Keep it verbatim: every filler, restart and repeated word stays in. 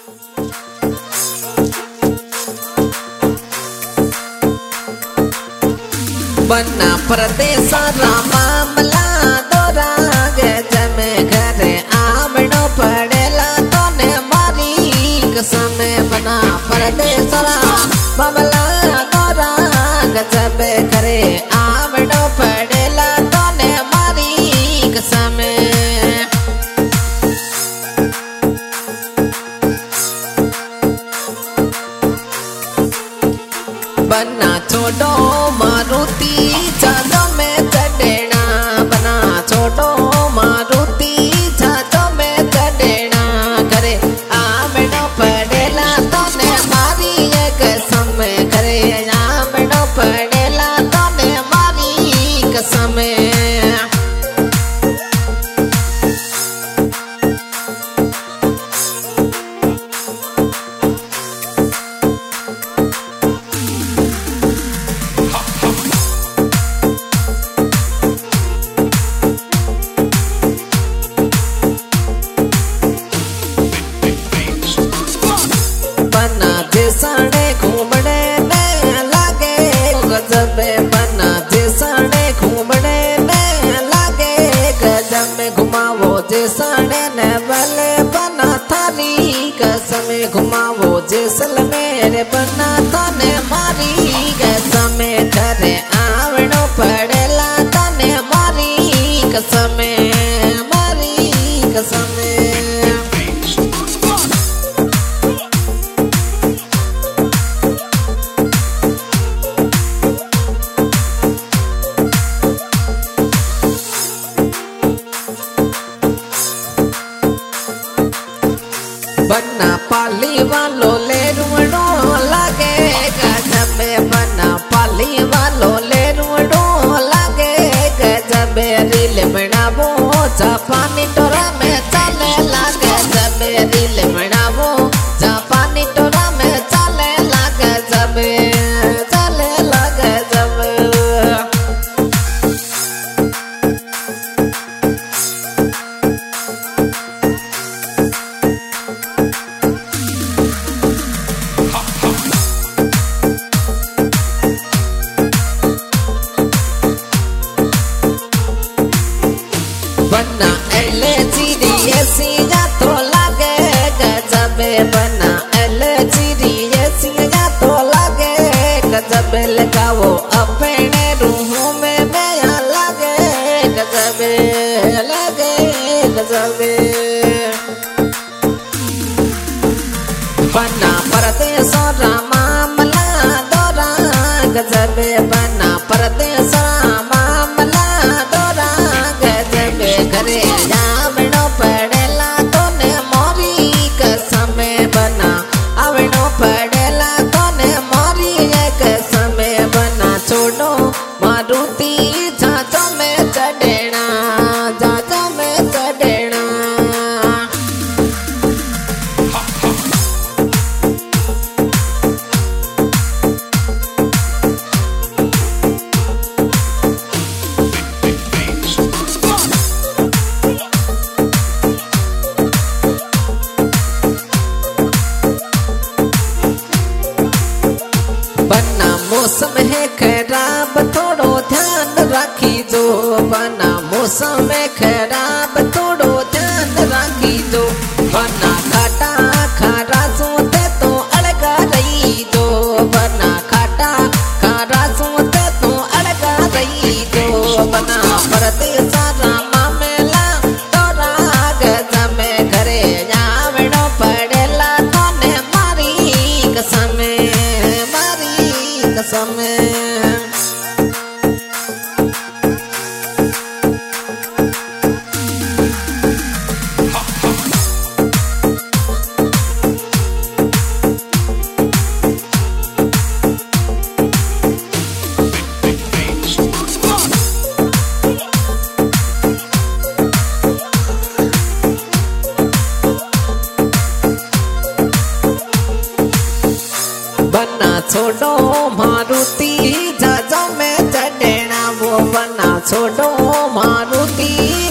बना परदेस मामला दोरा गे जमे घरे आवड़ो पड़ेला तोने मारी कसम बना परदेस मामला दोरा गे जमे घरे आवड़ो पड़ेला तोने मारी कसम बना छोड़ो मारुति जादो में चढ़ना बना छोड़ो मारुति जादो में चढ़ना करे आवड़ो पड़ेला तोने मारी एक समय करे आवड़ो पड़ेला तोने मारी कसम बना जिसने घूमने में लागे गजब बना जिसने घूमने में लागे गजब में घुमावो जिसने ने बले बना थारी कसम घुमावो जैसलमेर बना थाने मारी कसम करे आवड़ो पड़ेला थाने मारी कसम मारी कसम बना पाली वालो ले रुड़ो लागे गजब बना पाली वालो ले रुड़ो लागे गजब रील बनावो जापानी टोरा में चले लागे जब रील बनावो जापानी टोरा में चले लागे जब चले लागे जब बना एल जी डी एसी जा तो लागे गजब बना एल जी डी एसी जा तो लागे गजब लगावो अपने रूह में मैं लागे गजब लागे गजब बना परदेस मामला दोरा गजब बना परदेस मामला दोरा करे आवड़ो पड़ेला तोने मोरी कसम बना आवड़ो पड़ेला तोने मोरी कसम बना छोड़ो मारुति जाजो में चढ़ना जाजो में चढ़ना बना मौसम है खराब थोड़ो ध्यान रखी जो बना मौसम है खराब थोड़ो ध्यान रखी जो बना खाटा खारा सोते तो अड़गा रही जो बना खाटा खारा सोते तो अड़गा रही जो बना परदेस मामला तोरा गजब में घरे आवड़ो पड़ेला तोने मारी कसम समय बना छोड़ो मारुति जाजो में चढ़ना वो बना छोड़ो मारुति